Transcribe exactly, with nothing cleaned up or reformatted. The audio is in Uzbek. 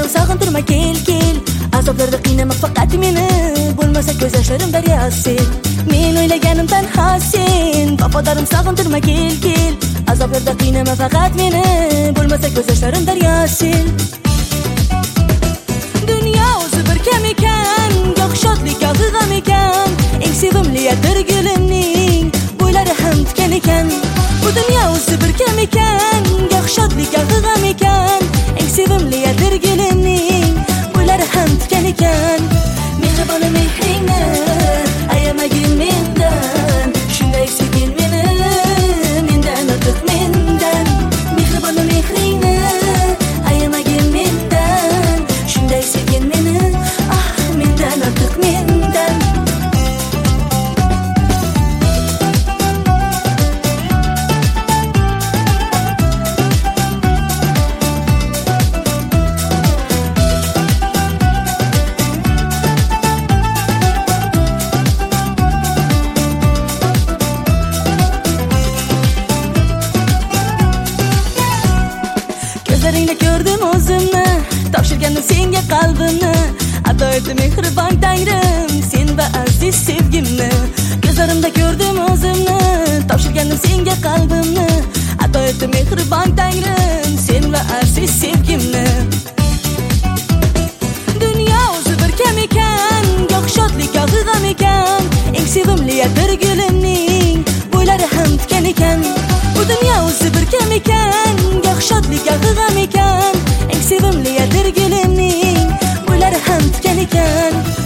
Vafodarim sog'intirma kel kel, azoblarda qiynama faqat meni, bo'lmasa ko'z yoshlarim daryosi. Men o'ylaganimdan sen, vafodarim sog'intirma kel kel, azoblarda qiynama faqat meni, bo'lmasa ko'z yoshlarim daryosi. Dunyo o'zi bir kam ekan, goh shodlik goh g'am ekan, eng sevimli atir gulimning bo'ylari ham tikan ekan. Bu dunyo o'zi bir kam ekan, goh shodlik goh g'am ekan, eng sevimli atir gulimning bo'ylari ham tikan ekan. Mehribona mehringni ayamagin mendan, shunday sevgin meni, mendan ortiq mendan. Mehribona mehringni ayamagin mendan, shunday sevgin meni, ah mendan ortiq mendan. Ko'zlaringda ko'rdim o'zimni, topshirgandim senga qalbimni, ato etdi mehribon Tangrim sen va aziz sevgimni. Ko'zlarimda ko'rdim o'zimni, topshirgandim senga qalbimni, ato etdi mehribon Tangrim sen va aziz sevgimni. Dunyo o'zi bir kam ekan, goh shodlik goh g'am ekan, eng sevimli atir gulimning bo'ylari ham tikan ekan. Bu dunyo o'zi bir kam ekan, goh shodlik goh g'am ekan, eng sevimli atir gulimning bo'ylari ham tikan ekan.